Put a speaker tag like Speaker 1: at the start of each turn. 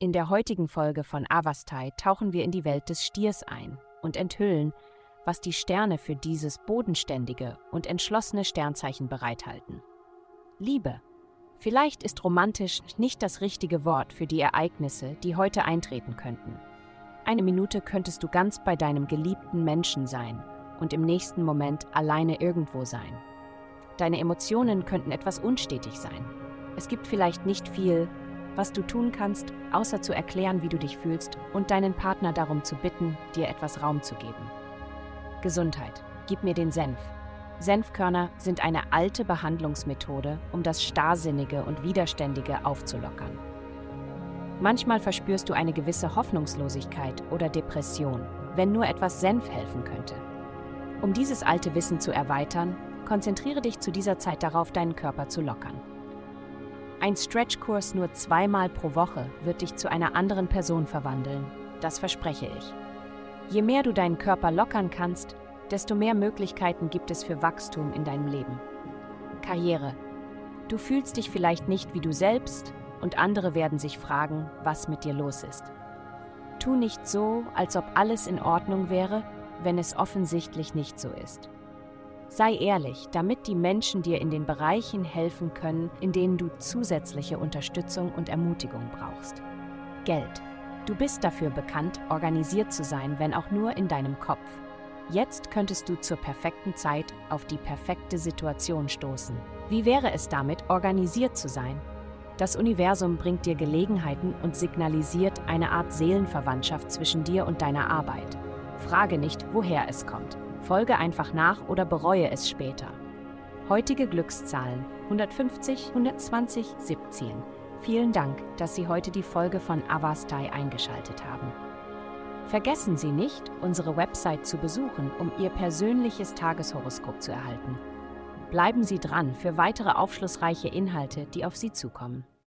Speaker 1: In der heutigen Folge von Avastai tauchen wir in die Welt des Stiers ein und enthüllen, was die Sterne für dieses bodenständige und entschlossene Sternzeichen bereithalten. Liebe. Vielleicht ist romantisch nicht das richtige Wort für die Ereignisse, die heute eintreten könnten. Eine Minute könntest du ganz bei deinem geliebten Menschen sein und im nächsten Moment alleine irgendwo sein. Deine Emotionen könnten etwas unstetig sein. Es gibt vielleicht nicht viel, was du tun kannst, außer zu erklären, wie du dich fühlst und deinen Partner darum zu bitten, dir etwas Raum zu geben. Gesundheit. Gib mir den Senf. Senfkörner sind eine alte Behandlungsmethode, um das Starrsinnige und Widerständige aufzulockern. Manchmal verspürst du eine gewisse Hoffnungslosigkeit oder Depression, wenn nur etwas Senf helfen könnte. Um dieses alte Wissen zu erweitern, konzentriere dich zu dieser Zeit darauf, deinen Körper zu lockern. Ein Stretchkurs nur 2-mal pro Woche wird dich zu einer anderen Person verwandeln, das verspreche ich. Je mehr du deinen Körper lockern kannst, desto mehr Möglichkeiten gibt es für Wachstum in deinem Leben. Karriere. Du fühlst dich vielleicht nicht wie du selbst und andere werden sich fragen, was mit dir los ist. Tu nicht so, als ob alles in Ordnung wäre, wenn es offensichtlich nicht so ist. Sei ehrlich, damit die Menschen dir in den Bereichen helfen können, in denen du zusätzliche Unterstützung und Ermutigung brauchst. Geld. Du bist dafür bekannt, organisiert zu sein, wenn auch nur in deinem Kopf. Jetzt könntest du zur perfekten Zeit auf die perfekte Situation stoßen. Wie wäre es damit, organisiert zu sein? Das Universum bringt dir Gelegenheiten und signalisiert eine Art Seelenverwandtschaft zwischen dir und deiner Arbeit. Frage nicht, woher es kommt. Folge einfach nach oder bereue es später. Heutige Glückszahlen 150, 120, 17. Vielen Dank, dass Sie heute die Folge von Avastai eingeschaltet haben. Vergessen Sie nicht, unsere Website zu besuchen, um Ihr persönliches Tageshoroskop zu erhalten. Bleiben Sie dran für weitere aufschlussreiche Inhalte, die auf Sie zukommen.